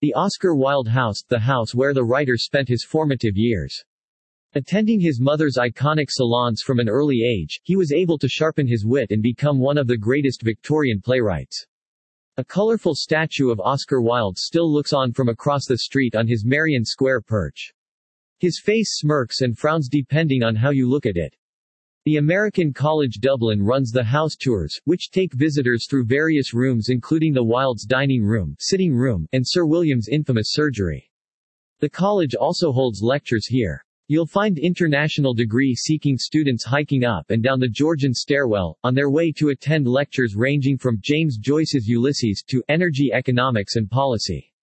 The Oscar Wilde House, the house where the writer spent his formative years. Attending his mother's iconic salons from an early age, he was able to sharpen his wit and become one of the greatest Victorian playwrights. A colorful statue of Oscar Wilde still looks on from across the street on his Merrion Square perch. His face smirks and frowns depending on how you look at it. The American College Dublin runs the house tours, which take visitors through various rooms including the Wilde's dining room, sitting room, and Sir William's infamous surgery. The college also holds lectures here. You'll find international degree-seeking students hiking up and down the Georgian stairwell, on their way to attend lectures ranging from James Joyce's Ulysses to energy economics and policy.